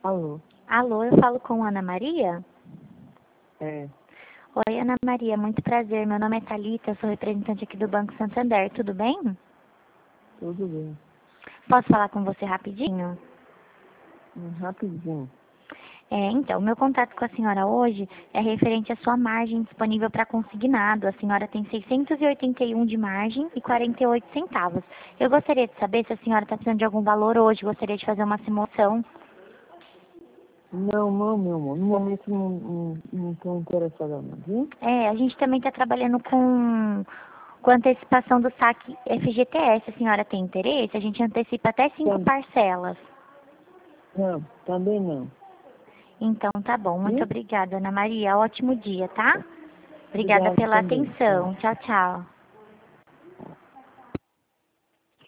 Alô? Alô, eu falo com Ana Maria? É, Oi, Ana Maria, muito prazer. Meu nome é Thalita, eu sou representante aqui do Banco Santander, tudo bem? tudo bem. Posso falar com você rapidinho? Rapidinho. Então, meu contato com a senhora hoje é referente à sua margem disponível para consignado. A senhora tem 681 de margem e 48 centavos. Eu gostaria de saber se a senhora está precisando de algum valor hoje, gostaria de fazer uma simulação. Não, meu amor. No momento não estou interessada não, viu? A gente também está trabalhando com antecipação do saque FGTS. A senhora tem interesse? A gente antecipa até 5 Tam- parcelas. Não, também não. Então, tá bom. Muito Viu? obrigada, Ana Maria. Ótimo dia, tá? Obrigada Obrigado pela também. Tchau. atenção. Tchau, tchau.